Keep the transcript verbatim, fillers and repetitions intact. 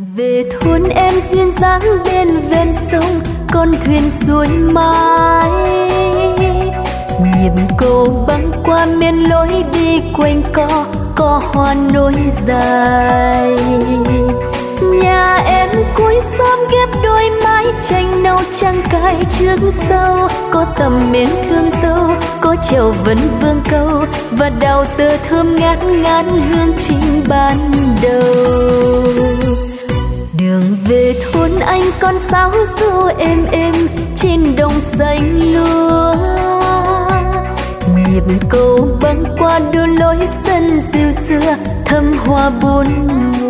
Về thôn em duyên dáng bên ven sông, con thuyền xuôi mãi. Nhịp cầu băng qua miền lối đi quanh co, có hoa nối dài. Nhà em cuối xóm ghép đôi mái tranh nâu trăng cài trước sâu, có tầm mến thương dâu, có trèo vấn vương câu và đào tơ thơm ngát ngát hương trinh ban đầu. Đường về thôn anh con sáo ru êm êm trên đồng xanh lúa. Nhịp cầu băng qua đôi lối sân dịu xưa thơm hoa bốn mùa.